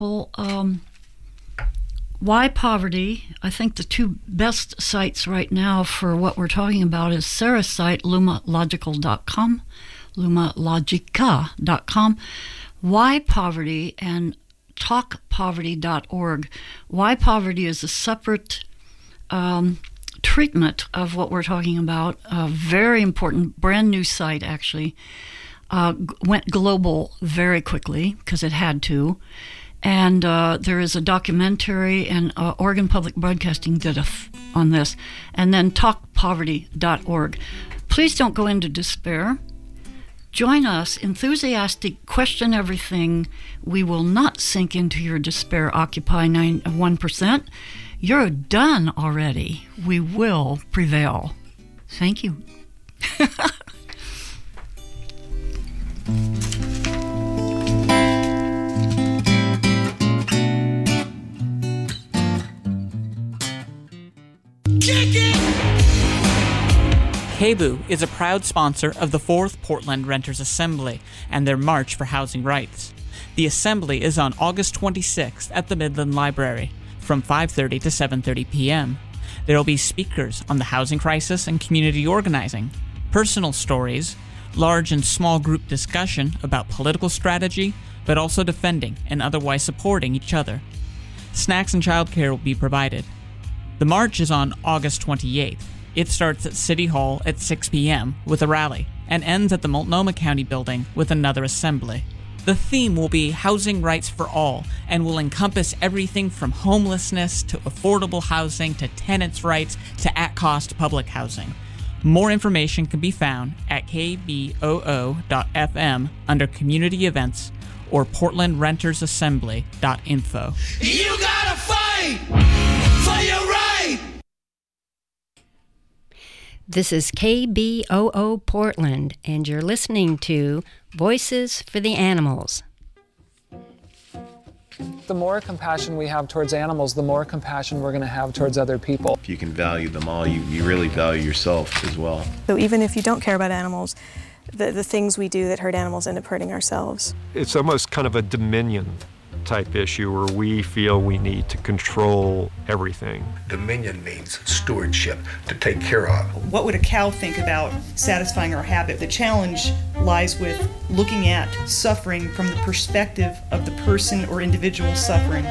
Well, why poverty? I think the two best sites right now for what we're talking about is Sarah's site, lumalogical.com, lumalogica.com, Why Poverty, and talkpoverty.org. Why Poverty is a separate treatment of what we're talking about. A very important, brand new site, actually. Went global very quickly because it had to. And there is a documentary, and Oregon Public Broadcasting did on this. And then talkpoverty.org. Please don't go into despair. Join us, enthusiastic, question everything. We will not sink into your despair, Occupy 1%. You're done already. We will prevail. Thank you. KBOO is a proud sponsor of the 4th Portland Renters Assembly and their March for Housing Rights. The assembly is on August 26th at the Midland Library from 5:30 to 7:30 p.m. There will be speakers on the housing crisis and community organizing, personal stories, large and small group discussion about political strategy, but also defending and otherwise supporting each other. Snacks and childcare will be provided. The march is on August 28th. It starts at City Hall at 6 p.m. with a rally and ends at the Multnomah County Building with another assembly. The theme will be housing rights for all and will encompass everything from homelessness to affordable housing to tenants' rights to at-cost public housing. More information can be found at kboo.fm under Community Events or portlandrentersassembly.info. You gotta fight for your right! This is KBOO Portland, and you're listening to Voices for the Animals. The more compassion we have towards animals, the more compassion we're going to have towards other people. If you can value them all, you really value yourself as well. So even if you don't care about animals, the things we do that hurt animals end up hurting ourselves. It's almost kind of a dominion type issue where we feel we need to control everything. Dominion means stewardship, to take care of. What would a cow think about satisfying our habit? The challenge lies with looking at suffering from the perspective of the person or individual suffering.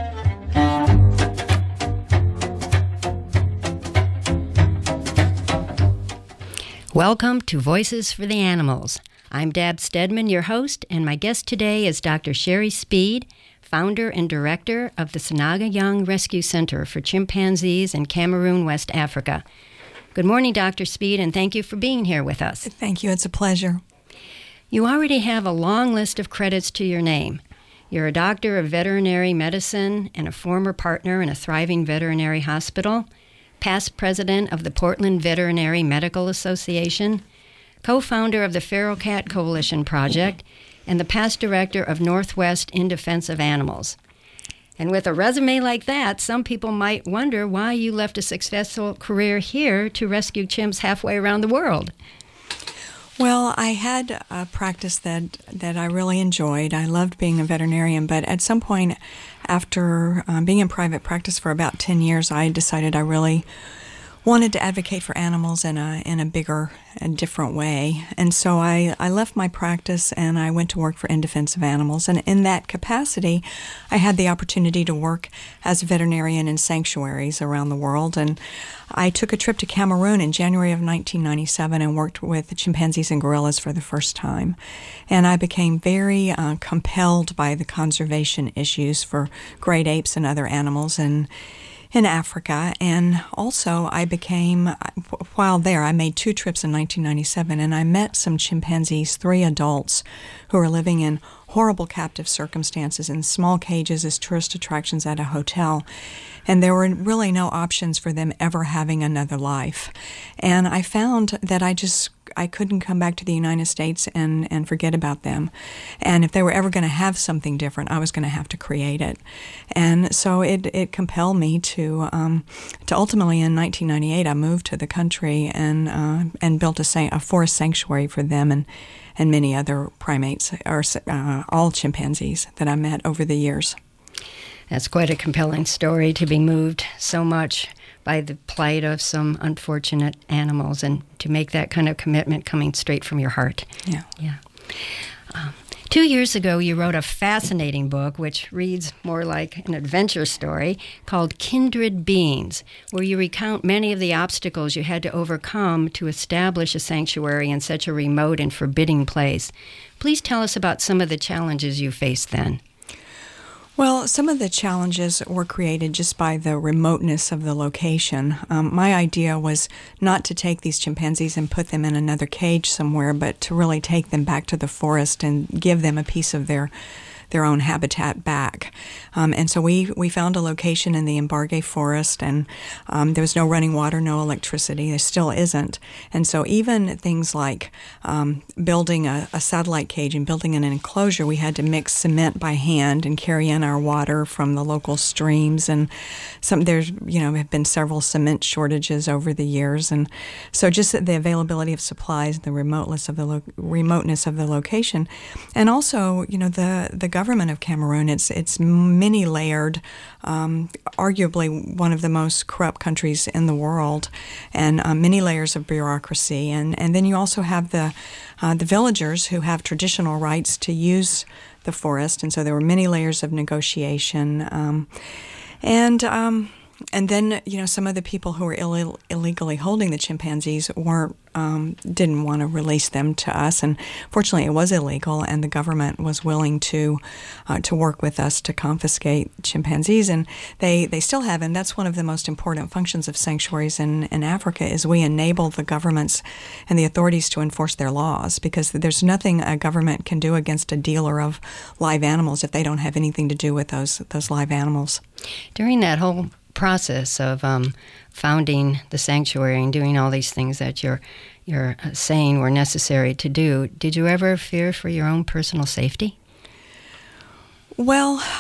Welcome to Voices for the Animals. I'm Dab Stedman, your host, and my guest today is Dr. Sherry Speed, founder and director of the Sanaga Young Rescue Center for Chimpanzees in Cameroon, West Africa. Good morning, Dr. Speed, and thank you for being here with us. Thank you. It's a pleasure. You already have a long list of credits to your name. You're a doctor of veterinary medicine and a former partner in a thriving veterinary hospital, past president of the Portland Veterinary Medical Association, co-founder of the Feral Cat Coalition Project, and the past director of Northwest in Defense of Animals. And with a resume like that, some people might wonder why you left a successful career here to rescue chimps halfway around the world. Well, I had a practice that I really enjoyed. I loved being a veterinarian, but at some point after being in private practice for about 10 years, I decided I really wanted to advocate for animals in a bigger and different way. And so I left my practice and I went to work for In Defense of Animals. And in that capacity, I had the opportunity to work as a veterinarian in sanctuaries around the world. And I took a trip to Cameroon in January of 1997 and worked with chimpanzees and gorillas for the first time. And I became very compelled by the conservation issues for great apes and other animals in Africa. And also I became, while there, I made 2 trips in 1997, and I met some chimpanzees, 3 adults, who are living in horrible captive circumstances in small cages as tourist attractions at a hotel. And there were really no options for them ever having another life. And I found that I couldn't come back to the United States and forget about them. And if they were ever going to have something different, I was going to have to create it. And so it compelled me to ultimately in 1998, I moved to the country and built a forest sanctuary for them and many other primates, or all chimpanzees that I met over the years. That's quite a compelling story, to be moved so much by the plight of some unfortunate animals, and to make that kind of commitment coming straight from your heart. Yeah. 2 years ago, you wrote a fascinating book, which reads more like an adventure story, called Kindred Beings, where you recount many of the obstacles you had to overcome to establish a sanctuary in such a remote and forbidding place. Please tell us about some of the challenges you faced then. Well, some of the challenges were created just by the remoteness of the location. My idea was not to take these chimpanzees and put them in another cage somewhere, but to really take them back to the forest and give them a piece of their own habitat back. And so we found a location in the Embargue Forest, and there was no running water, no electricity. There still isn't. And so even things like building a satellite cage and building an enclosure, we had to mix cement by hand and carry in our water from the local streams. And there's have been several cement shortages over the years. And so just the availability of supplies, the remoteness of the location, and also the government of Cameroon, it's many layered, arguably one of the most corrupt countries in the world, and many layers of bureaucracy, and then you also have the villagers who have traditional rights to use the forest, and so there were many layers of negotiation, and then, some of the people who were illegally holding the chimpanzees didn't want to release them to us, and fortunately it was illegal, and the government was willing to work with us to confiscate chimpanzees, and they still have, and that's one of the most important functions of sanctuaries in Africa, is we enable the governments and the authorities to enforce their laws, because there's nothing a government can do against a dealer of live animals if they don't have anything to do with those live animals. During that whole process of founding the sanctuary and doing all these things that you're saying were necessary to do, did you ever fear for your own personal safety? Well,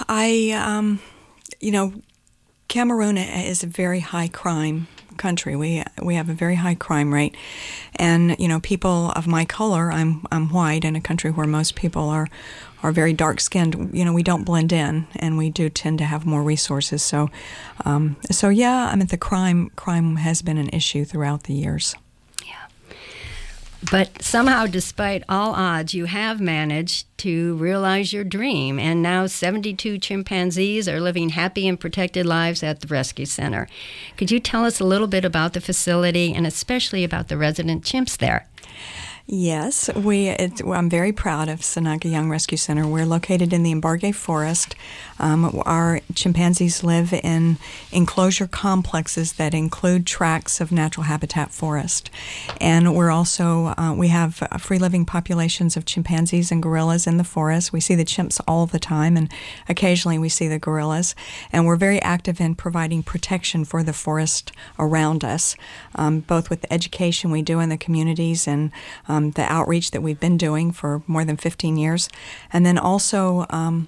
Cameroon is a very high crime country. We have a very high crime rate, and people of my color, I'm white in a country where most people are very dark-skinned. We don't blend in, and we do tend to have more resources. So yeah, the crime has been an issue throughout the years. Yeah. But somehow, despite all odds, you have managed to realize your dream, and now 72 chimpanzees are living happy and protected lives at the rescue center. Could you tell us a little bit about the facility, and especially about the resident chimps there? Yes, I'm very proud of Sanaga Young Rescue Center. We're located in the Embargue Forest. Our chimpanzees live in enclosure complexes that include tracts of natural habitat forest. And we're also, we have free-living populations of chimpanzees and gorillas in the forest. We see the chimps all the time, and occasionally we see the gorillas. And we're very active in providing protection for the forest around us, both with the education we do in the communities and the outreach that we've been doing for more than 15 years, and then also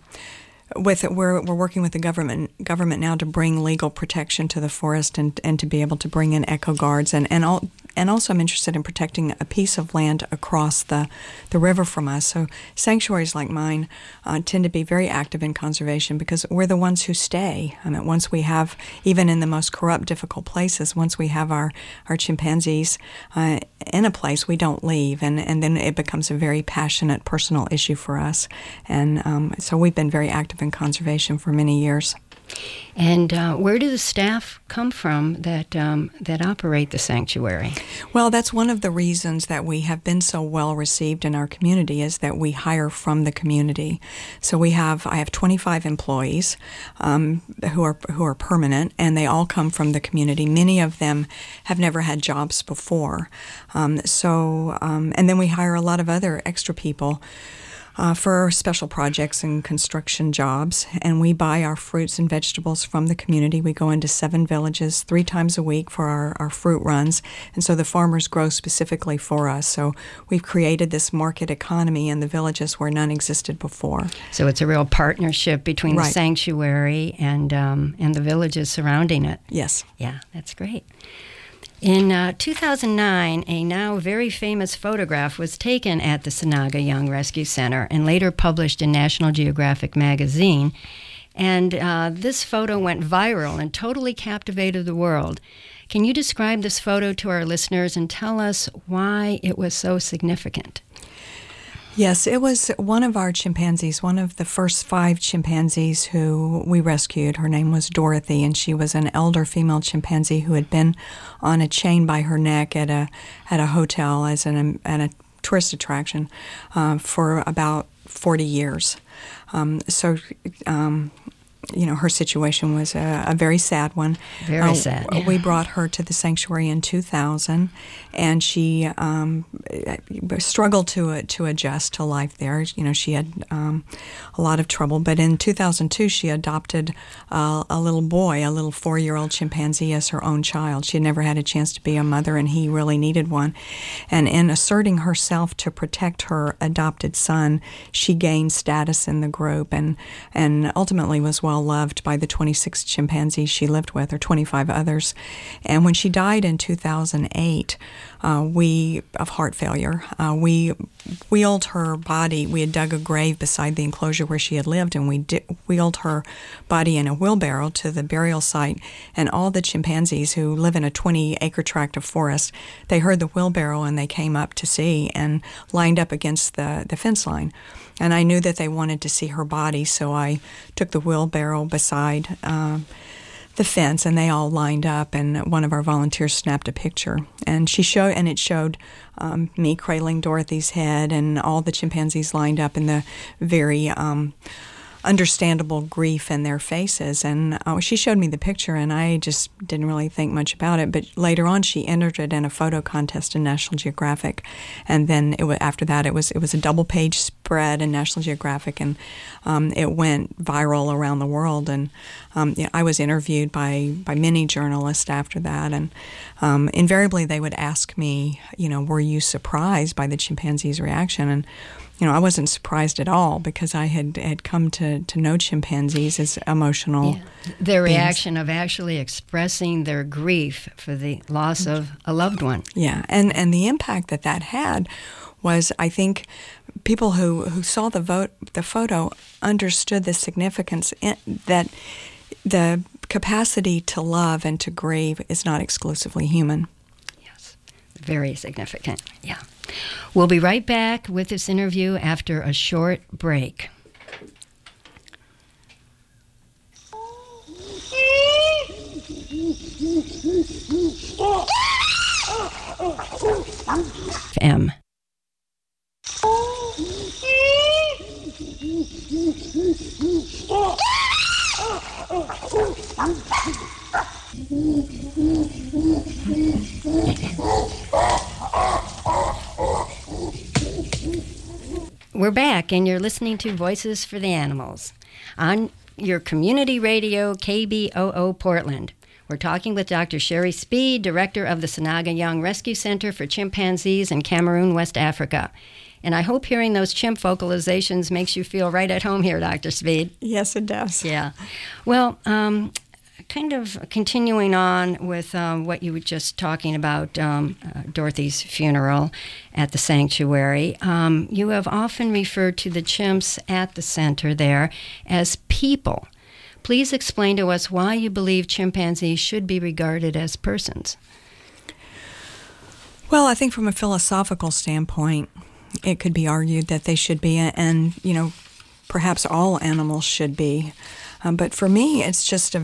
we're working with the government now to bring legal protection to the forest and to be able to bring in eco guards and also I'm interested in protecting a piece of land across the river from us. So sanctuaries like mine tend to be very active in conservation because we're the ones who stay. Once we have, even in the most corrupt, difficult places, once we have our chimpanzees in a place, we don't leave, and then it becomes a very passionate personal issue for us. And so we've been very active in conservation for many years. And where do the staff come from that operate the sanctuary? Well, that's one of the reasons that we have been so well received in our community is that we hire from the community. So I have 25 employees who are permanent, and they all come from the community. Many of them have never had jobs before. And then we hire a lot of other extra people for special projects and construction jobs, and we buy our fruits and vegetables from the community. We go into 7 villages 3 times a week for our fruit runs, and so the farmers grow specifically for us. So we've created this market economy in the villages where none existed before. So it's a real partnership between the sanctuary and the villages surrounding it. Yes. Yeah, that's great. In 2009, a now very famous photograph was taken at the Sanaga Young Rescue Center and later published in National Geographic magazine. And this photo went viral and totally captivated the world. Can you describe this photo to our listeners and tell us why it was so significant? Yes, it was one of our chimpanzees, one of the first 5 chimpanzees who we rescued. Her name was Dorothy, and she was an elder female chimpanzee who had been on a chain by her neck at a hotel at a tourist attraction for about 40 years. Her situation was a very sad one. Very sad. Yeah. We brought her to the sanctuary in 2000, and she struggled to adjust to life there. She had a lot of trouble. But in 2002, she adopted a little boy, a little 4-year-old chimpanzee, as her own child. She had never had a chance to be a mother, and he really needed one. And in asserting herself to protect her adopted son, she gained status in the group and ultimately was well loved by the 26 chimpanzees she lived with, or 25 others. And when she died in 2008, of heart failure, we wheeled her body. We had dug a grave beside the enclosure where she had lived, and we wheeled her body in a wheelbarrow to the burial site. And all the chimpanzees who live in a 20-acre tract of forest, they heard the wheelbarrow and they came up to see and lined up against the fence line. And I knew that they wanted to see her body, so I took the wheelbarrow beside the fence, and they all lined up, and one of our volunteers snapped a picture. And it showed me cradling Dorothy's head, and all the chimpanzees lined up in the very understandable grief in their faces. And she showed me the picture, and I just didn't really think much about it. But later on, she entered it in a photo contest in National Geographic, and then after that, it was a double-page spread in National Geographic, and it went viral around the world. And I was interviewed by many journalists after that, and invariably they would ask me, were you surprised by the chimpanzee's reaction? And I wasn't surprised at all, because I had come to know chimpanzees as emotional beings. Their reaction of actually expressing their grief for the loss of a loved one. Yeah, and the impact that had was, I think, people who saw the photo understood the significance that the capacity to love and to grieve is not exclusively human. Yes, very significant, yeah. We'll be right back with this interview after a short break. M. We're back, and you're listening to Voices for the Animals on your community radio, KBOO Portland. We're talking with Dr. Sherry Speed, director of the Sanaga Young Rescue Center for Chimpanzees in Cameroon, West Africa. And I hope hearing those chimp vocalizations makes you feel right at home here, Dr. Speed. Yes, it does. Yeah. Well, kind of continuing on with what you were just talking about, Dorothy's funeral at the sanctuary, you have often referred to the chimps at the center there as people. Please explain to us why you believe chimpanzees should be regarded as persons. Well, I think from a philosophical standpoint, it could be argued that they should be, and perhaps all animals should be. But for me, it's just a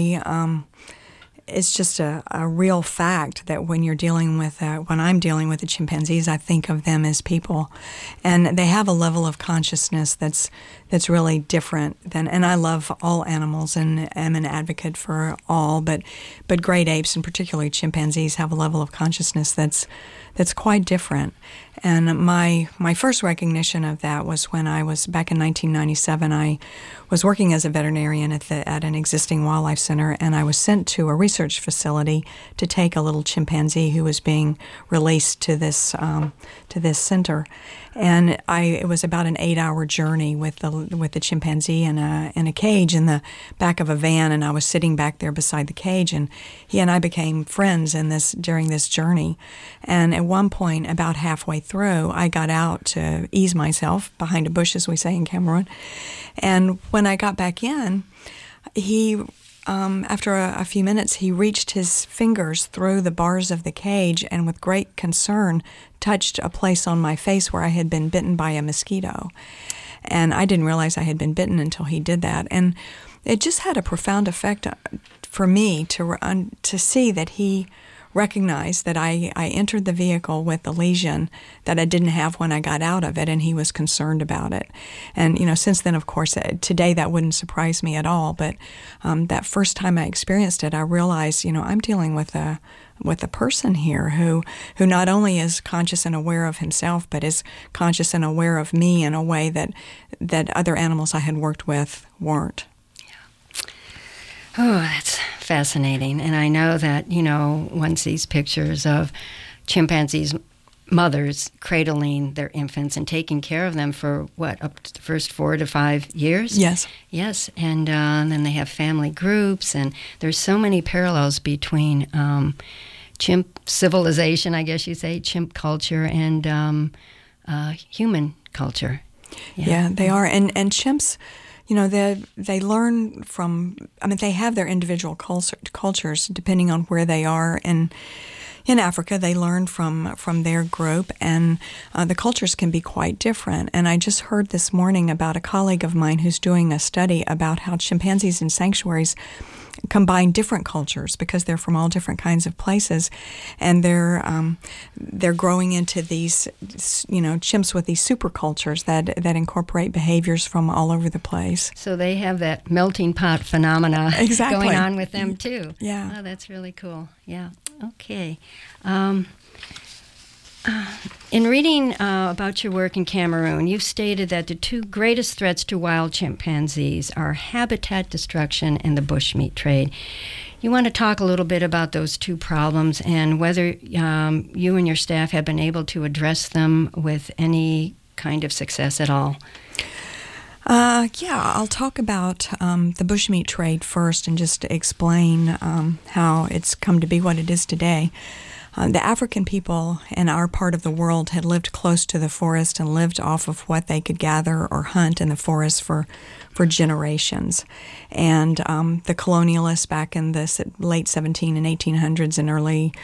real fact that when you're dealing with, when I'm dealing with the chimpanzees, I think of them as people, and they have a level of consciousness that's really different than. And I love all animals and am an advocate for all, but great apes and particularly chimpanzees have a level of consciousness that's quite different. And my first recognition of that was when I was back in 1997. I was working as a veterinarian at an existing wildlife center, and I was sent to a research facility to take a little chimpanzee who was being released to this center. And it was about an 8-hour journey with the with the chimpanzee in a cage in the back of a van, and I was sitting back there beside the cage, and he and I became friends during this journey. And at one point, about halfway through, I got out to ease myself behind a bush, as we say in Cameroon. And when I got back in, he after a few minutes, he reached his fingers through the bars of the cage and with great concern touched a place on my face where I had been bitten by a mosquito. And I didn't realize I had been bitten until he did that. And it just had a profound effect for me to see that he recognized that I entered the vehicle with a lesion that I didn't have when I got out of it, and he was concerned about it. And, since then, of course, today that wouldn't surprise me at all, but that first time I experienced it, I realized, I'm dealing with a person here who not only is conscious and aware of himself, but is conscious and aware of me in a way that other animals I had worked with weren't. Oh, that's fascinating. And I know that, one sees pictures of chimpanzees' mothers cradling their infants and taking care of them for, up to the first 4 to 5 years? Yes. Yes. And then they have family groups, and there's so many parallels between chimp civilization, I guess you say, chimp culture, and human culture. Yeah, they are. And chimps... they learn from, they have their individual cultures depending on where they are. In Africa, they learn from their group, and the cultures can be quite different. And I just heard this morning about a colleague of mine who's doing a study about how chimpanzees in sanctuaries combine different cultures because they're from all different kinds of places, and they're growing into these, chimps with these super cultures that incorporate behaviors from all over the place. So they have that melting pot phenomena exactly. going on with them too. Yeah. Oh, that's really cool. Yeah. Okay. In reading about your work in Cameroon, you've stated that the 2 greatest threats to wild chimpanzees are habitat destruction and the bushmeat trade. You want to talk a little bit about those 2 problems and whether you and your staff have been able to address them with any kind of success at all? I'll talk about the bushmeat trade first and just explain how it's come to be what it is today. The African people in our part of the world had lived close to the forest and lived off of what they could gather or hunt in the forest for generations. And the colonialists back in the late 17 and 1800s and early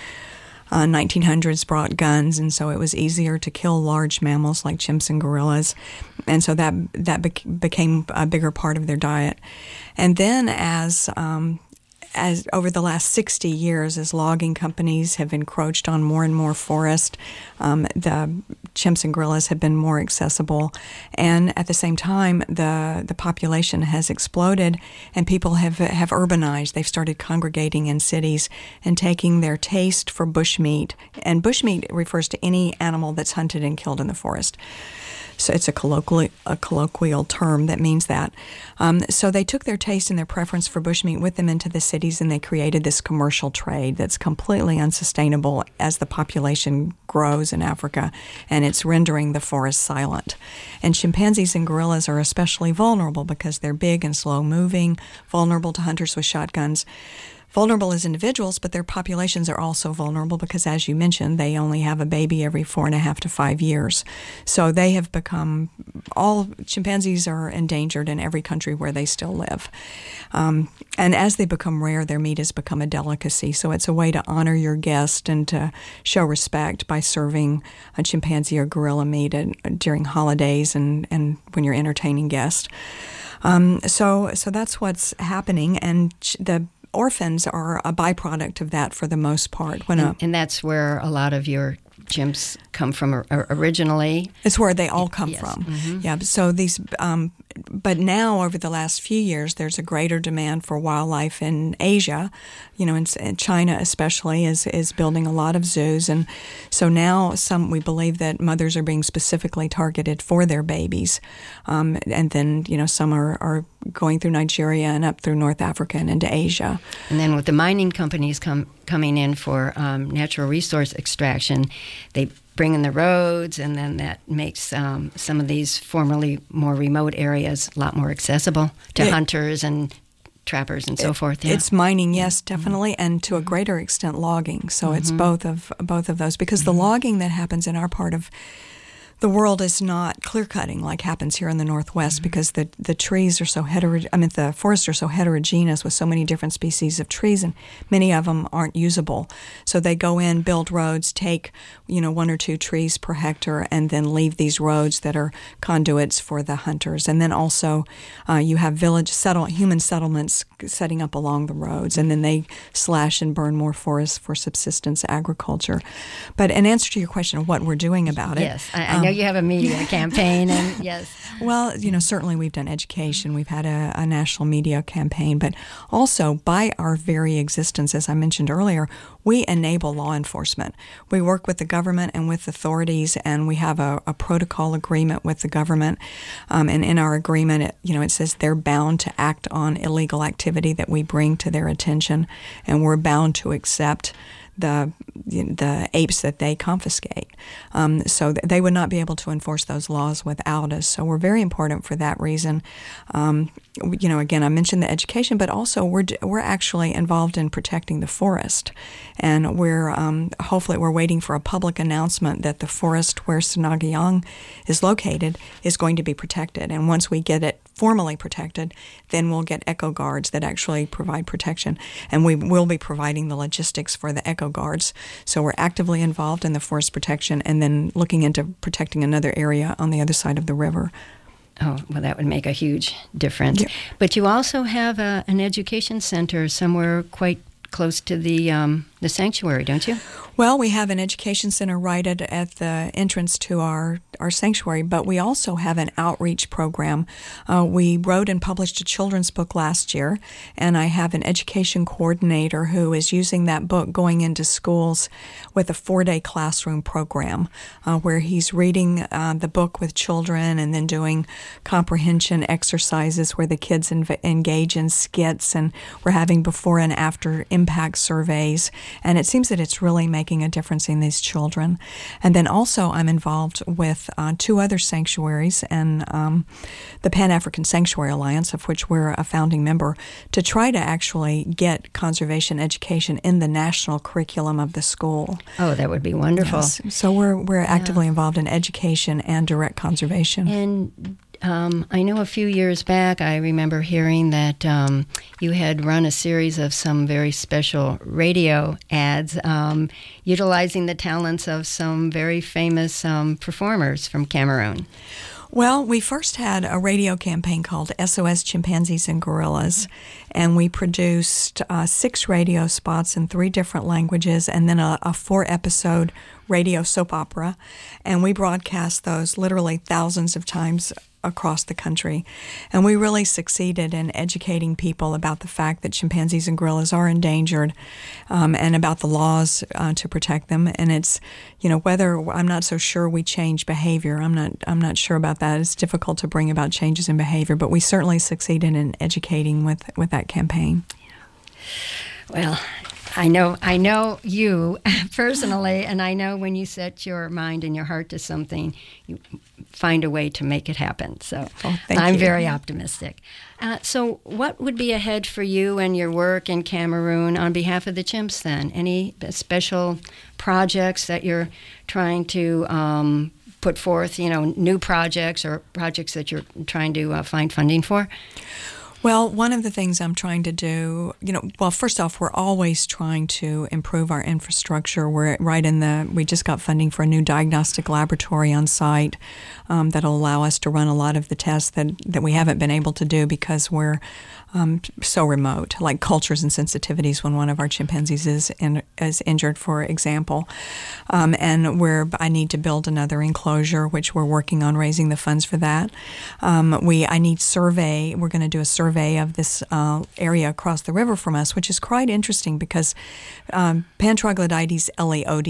1900s brought guns, and so it was easier to kill large mammals like chimps and gorillas. And so that became a bigger part of their diet. And then as over the last 60 years, as logging companies have encroached on more and more forest, the chimps and gorillas have been more accessible. And at the same time, the population has exploded and people have urbanized. They've started congregating in cities and taking their taste for bushmeat. And bushmeat refers to any animal that's hunted and killed in the forest. So it's a colloquial term that means that. So they took their taste and their preference for bushmeat with them into the cities, and they created this commercial trade that's completely unsustainable as the population grows in Africa, and it's rendering the forest silent. And chimpanzees and gorillas are especially vulnerable because they're big and slow-moving, vulnerable to hunters with shotguns. Vulnerable as individuals, but their populations are also vulnerable because, as you mentioned, they only have a baby every 4.5 to 5 years. So they have become, all chimpanzees are endangered in every country where they still live. And as they become rare, their meat has become a delicacy. So it's a way to honor your guest and to show respect by serving a chimpanzee or gorilla meat during holidays and when you're entertaining guests. So that's what's happening, and the orphans are a byproduct of that for the most part. And that's where a lot of your chimps come from originally? It's where they all come yes. from. Mm-hmm. Yeah. So these, but now over the last few years, there's a greater demand for wildlife in Asia. In China especially is building a lot of zoos, and so now we believe that mothers are being specifically targeted for their babies, and then some are going through Nigeria and up through North Africa and into Asia. And then with the mining companies coming in for natural resource extraction, they bring in the roads, and then that makes some of these formerly more remote areas a lot more accessible to hunters and trappers and so forth. Yeah. It's mining, yes, definitely, and to a greater extent logging. So it's both of those, because the logging that happens in our part of the world is not clear-cutting like happens here in the Northwest, because the trees are so the forests are so heterogeneous with so many different species of trees, and many of them aren't usable. So they go in, build roads, take 1 or 2 trees per hectare, and then leave these roads that are conduits for the hunters. And then also you have human settlements setting up along the roads, and then they slash and burn more forests for subsistence agriculture. But in answer to your question of what we're doing about it, yes, I know you have a media campaign, and yes. Well, certainly we've done education. We've had a national media campaign, but also by our very existence, as I mentioned earlier, we enable law enforcement. We work with the government and with authorities, and we have a protocol agreement with the government. And in our agreement, it says they're bound to act on illegal activity that we bring to their attention, and we're bound to accept the apes that they confiscate. So they would not be able to enforce those laws without us. So we're very important for that reason. Again, I mentioned the education, but also we're actually involved in protecting the forest, and we're waiting for a public announcement that the forest where Snagayoung is located is going to be protected. And once we get it formally protected, then we'll get eco guards that actually provide protection, and we will be providing the logistics for the eco guards. So we're actively involved in the forest protection, and then looking into protecting another area on the other side of the river. Oh, well, that would make a huge difference. Yeah. But you also have an education center somewhere quite close to the sanctuary, don't you? Well, we have an education center right at the entrance to our sanctuary, but we also have an outreach program. We wrote and published a children's book last year, and I have an education coordinator who is using that book going into schools with a 4-day classroom program where he's reading the book with children and then doing comprehension exercises where the kids engage in skits, and we're having before and after impact surveys. And it seems that it's really making a difference in these children. And then also I'm involved with 2 other sanctuaries and the Pan-African Sanctuary Alliance, of which we're a founding member, to try to actually get conservation education in the national curriculum of the school. Oh, that would be wonderful. Yes. So we're actively involved in education and direct conservation. And I know a few years back, I remember hearing that you had run a series of some very special radio ads utilizing the talents of some very famous performers from Cameroon. Well, we first had a radio campaign called SOS Chimpanzees and Gorillas, and we produced 6 radio spots in 3 different languages, and then a 4-episode radio soap opera, and we broadcast those literally thousands of times across the country. And we really succeeded in educating people about the fact that chimpanzees and gorillas are endangered, and about the laws to protect them. And it's, whether I'm not so sure we change behavior. I'm not sure about that. It's difficult to bring about changes in behavior, but we certainly succeeded in educating with that campaign. Well, I know you personally, and I know when you set your mind and your heart to something, you find a way to make it happen. So I'm very optimistic. So what would be ahead for you and your work in Cameroon on behalf of the chimps then? Any special projects that you're trying to put forth, new projects or projects that you're trying to find funding for? Well, one of the things I'm trying to do, first off, we're always trying to improve our infrastructure. We just got funding for a new diagnostic laboratory on site that'll allow us to run a lot of the tests that we haven't been able to do because we're so remote, like cultures and sensitivities when one of our chimpanzees is injured, for example. And I need to build another enclosure, which we're working on raising the funds for that. I need survey. We're going to do a survey of this area across the river from us, which is quite interesting because Pan troglodytes eleodii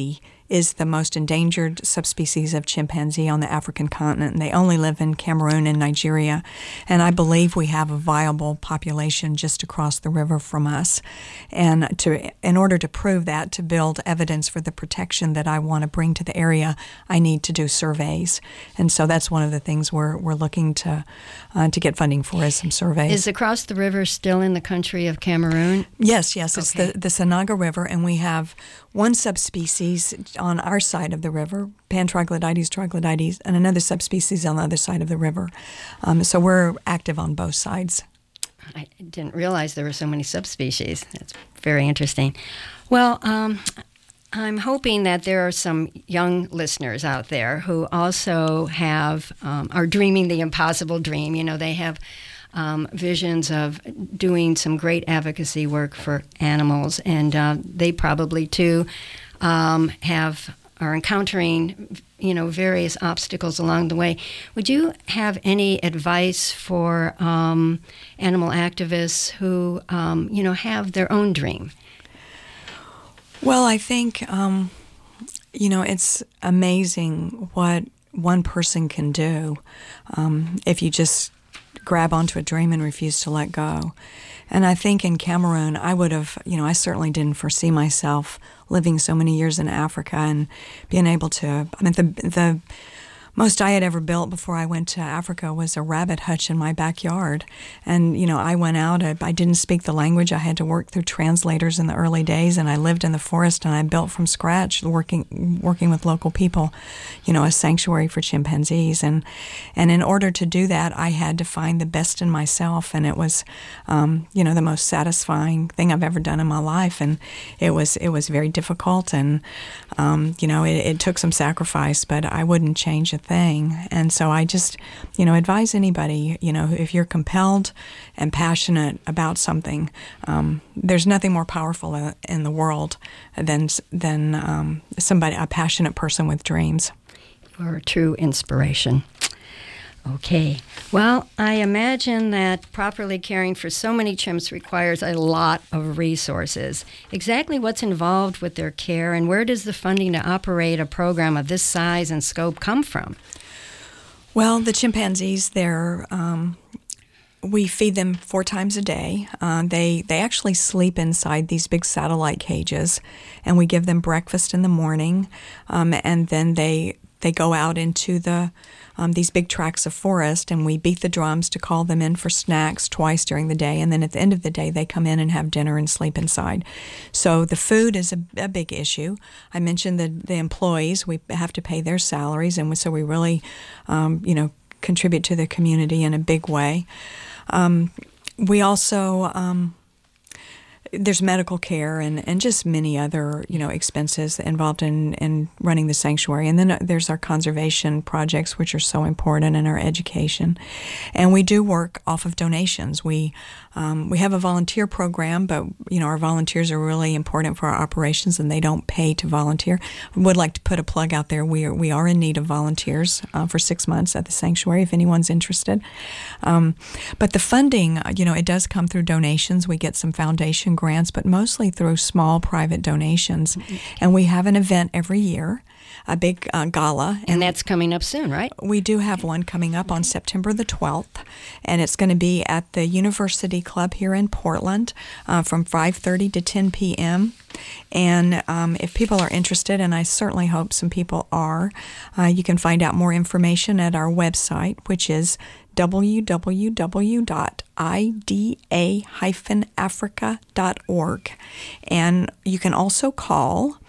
is the most endangered subspecies of chimpanzee on the African continent, and they only live in Cameroon and Nigeria. And I believe we have a viable population just across the river from us. And in order to prove that, to build evidence for the protection that I want to bring to the area, I need to do surveys. And so that's one of the things we're looking to get funding for, is some surveys. Is Across the River still in the country of Cameroon? Yes. It's the Sanaga River, and we have one subspecies on our side of the river, Pantroglodytes troglodytes, and another subspecies on the other side of the river. So we're active on both sides. I didn't realize there were so many subspecies. That's very interesting. Well, I'm hoping that there are some young listeners out there who also are dreaming the impossible dream. You know, they have visions of doing some great advocacy work for animals, and they probably too are encountering various obstacles along the way. Would you have any advice for animal activists who have their own dream? Well, I think it's amazing what one person can do if you just grab onto a dream and refuse to let go. And I think in Cameroon, I would have, I certainly didn't foresee myself living so many years in Africa and being able to, the most I had ever built before I went to Africa was a rabbit hutch in my backyard. And, I went out, I didn't speak the language. I had to work through translators in the early days, and I lived in the forest, and I built from scratch, working with local people, a sanctuary for chimpanzees. And in order to do that, I had to find the best in myself, and it was, the most satisfying thing I've ever done in my life. And it was very difficult, and, it took some sacrifice, but I wouldn't change a thing. And so I just, advise anybody, if you're compelled and passionate about something, there's nothing more powerful in the world than a passionate person with dreams. You're a true inspiration. Okay. Well, I imagine that properly caring for so many chimps requires a lot of resources. Exactly what's involved with their care, and where does the funding to operate a program of this size and scope come from? Well, the chimpanzees, we feed them 4 times a day. They actually sleep inside these big satellite cages, and we give them breakfast in the morning, and then they go out into these big tracts of forest, and we beat the drums to call them in for snacks twice during the day, and then at the end of the day they come in and have dinner and sleep inside. So the food is a big issue. I mentioned the employees, we have to pay their salaries, and so we really contribute to the community in a big way. We also there's medical care and just many other, expenses involved in running the sanctuary. And then there's our conservation projects, which are so important, in our education. And we do work off of donations. We have a volunteer program, but, our volunteers are really important for our operations, and they don't pay to volunteer. We would like to put a plug out there. We are in need of volunteers for 6 months at the sanctuary, if anyone's interested. But the funding, it does come through donations. We get some foundation grants, but mostly through small private donations. Mm-hmm. And we have an event every year, a big gala. And that's coming up soon, right? We do have one coming up on September the 12th, and it's going to be at the University Club here in Portland from 5:30 to 10 p.m. And if people are interested, and I certainly hope some people are, you can find out more information at our website, which is www.ida-africa.org. And you can also call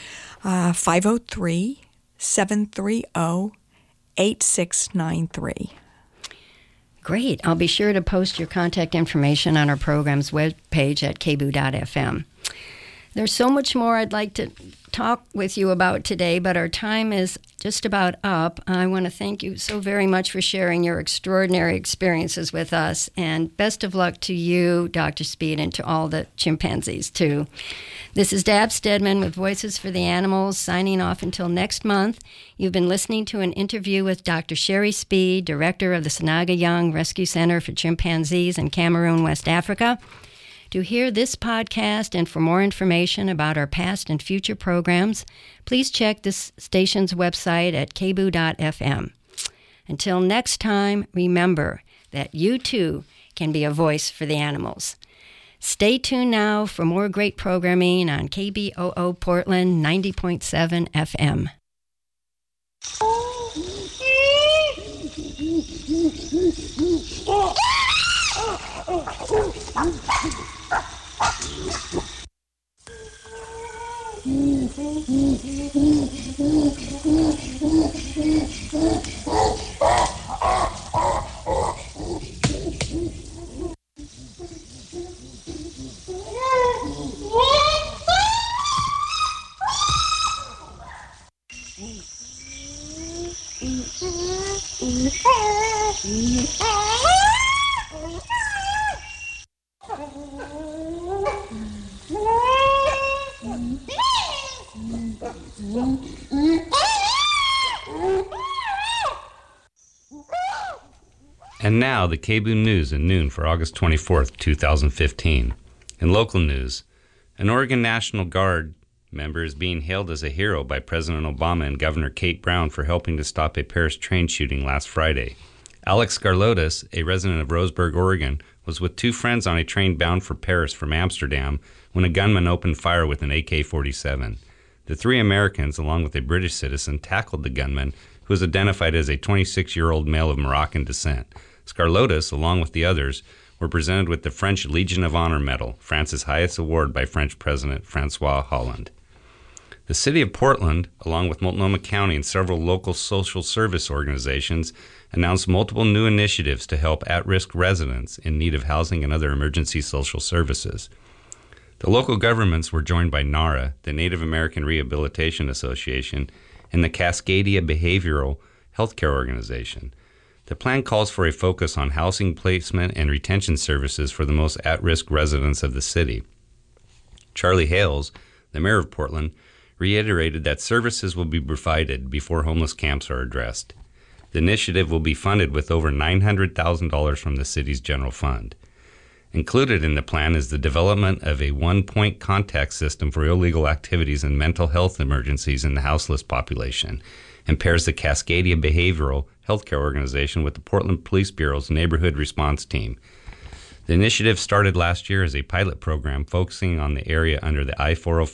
503-730-8693. Great. I'll be sure to post your contact information on our program's webpage at kboo.fm. There's so much more I'd like to talk with you about today, but our time is just about up. I want to thank you so very much for sharing your extraordinary experiences with us, and best of luck to you, Dr. Speed, and to all the chimpanzees, too. This is Dab Stedman with Voices for the Animals, signing off until next month. You've been listening to an interview with Dr. Sherry Speed, director of the Sanaga Young Rescue Center for Chimpanzees in Cameroon, West Africa. To hear this podcast and for more information about our past and future programs, please check this station's website at kboo.fm. Until next time, remember that you too can be a voice for the animals. Stay tuned now for more great programming on KBOO Portland 90.7 FM. And now, the KBOO News at noon for August 24th, 2015. In local news, an Oregon National Guard member is being hailed as a hero by President Obama and Governor Kate Brown for helping to stop a Paris train shooting last Friday. Alex Scarlotis, a resident of Roseburg, Oregon, was with two friends on a train bound for Paris from Amsterdam when a gunman opened fire with an AK-47. The three Americans, along with a British citizen, tackled the gunman, who was identified as a 26-year-old male of Moroccan descent. Scarlotis, along with the others, were presented with the French Legion of Honor Medal, France's highest award by French President Francois Hollande. The City of Portland, along with Multnomah County and several local social service organizations, announced multiple new initiatives to help at-risk residents in need of housing and other emergency social services. The local governments were joined by NARA, the Native American Rehabilitation Association, and the Cascadia Behavioral Healthcare Organization. The plan calls for a focus on housing placement and retention services for the most at-risk residents of the city. Charlie Hales, the mayor of Portland, reiterated that services will be provided before homeless camps are addressed. The initiative will be funded with over $900,000 from the city's general fund. Included in the plan is the development of a one-point contact system for illegal activities and mental health emergencies in the houseless population, and pairs the Cascadia Behavioral Healthcare Organization with the Portland Police Bureau's Neighborhood Response Team. The initiative started last year as a pilot program focusing on the area under the I-405